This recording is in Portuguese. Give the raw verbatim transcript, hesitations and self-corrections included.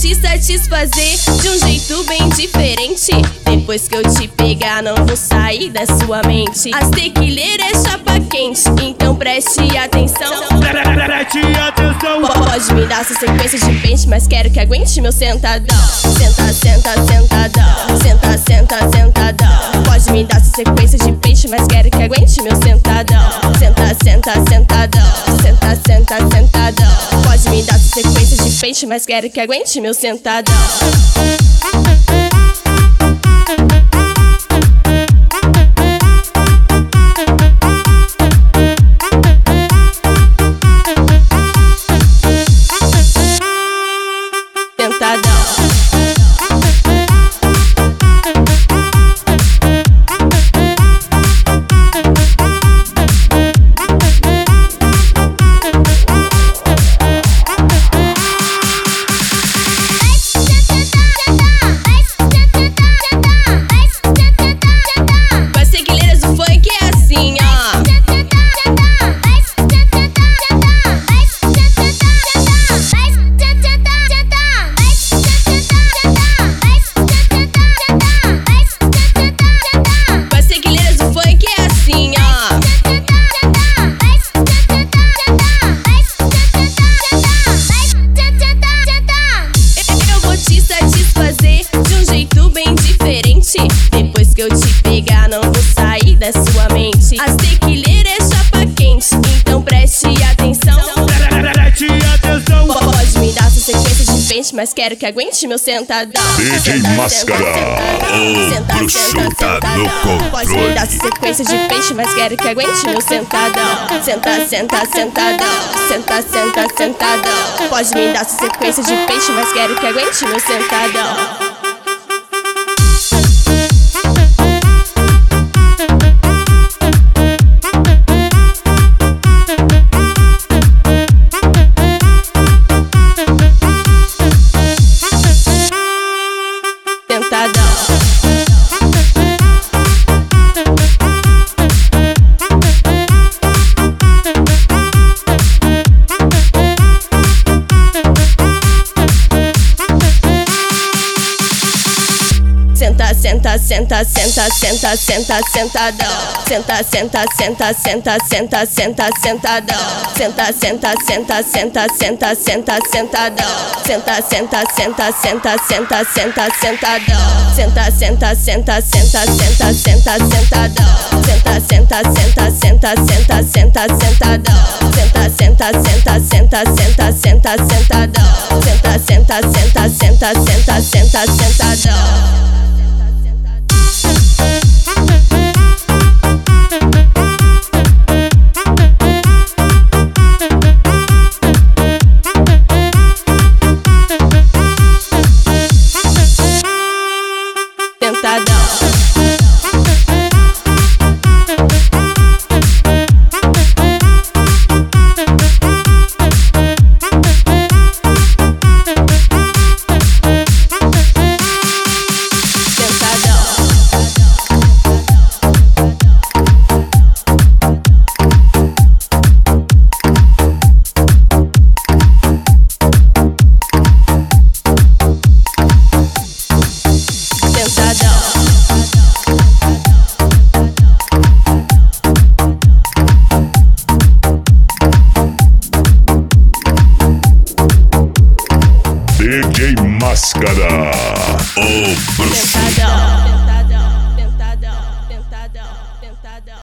te satisfazer de um jeito bem diferente. Depois que eu te pegar, não vou sair da sua mente. As tequileiras é chapa quente, então preste atenção. Preste atenção. Pode me dar essa sequência de pente, mas quero que aguente meu sentadão. Senta, senta, sentadão. Senta, senta, sentadão. Pode me dar essa sequência de pente, mas quero que aguente meu sentadão. Senta, senta, sentadão. Senta, senta, sentadão. Pode me dar essa sequência de pente, mas quero que aguente meu sentadão. Depois que eu te pegar, não vou sair da sua mente. As tequileiras é chapa quente, então preste atenção. Preste atenção. Pode me dar essa sequência de pente, mas quero que aguente meu sentadão. D J Máscara, o bruxo tá no controle. Pode me dar essa sequência de pente, mas quero que aguente meu sentadão. Senta, senta, sentadão. Senta, senta, sentadão. Pode me dar essa sequência de pente, mas quero que aguente meu sentadão. Senta, senta, senta, senta, senta, sentadão. Senta, senta, senta, senta, senta, senta, sentadão. Senta, senta, senta, senta, senta, senta, sentadão. Senta, senta, senta, senta, senta, senta, sentadão. Senta, senta, senta, senta, senta, senta, sentadão. Senta, senta, senta, senta, senta, senta, sentadão. Senta, senta, senta, senta, senta, senta, sentadão. Senta, senta, senta, senta, senta, senta, sentadão. D J Máscara, o bruxo.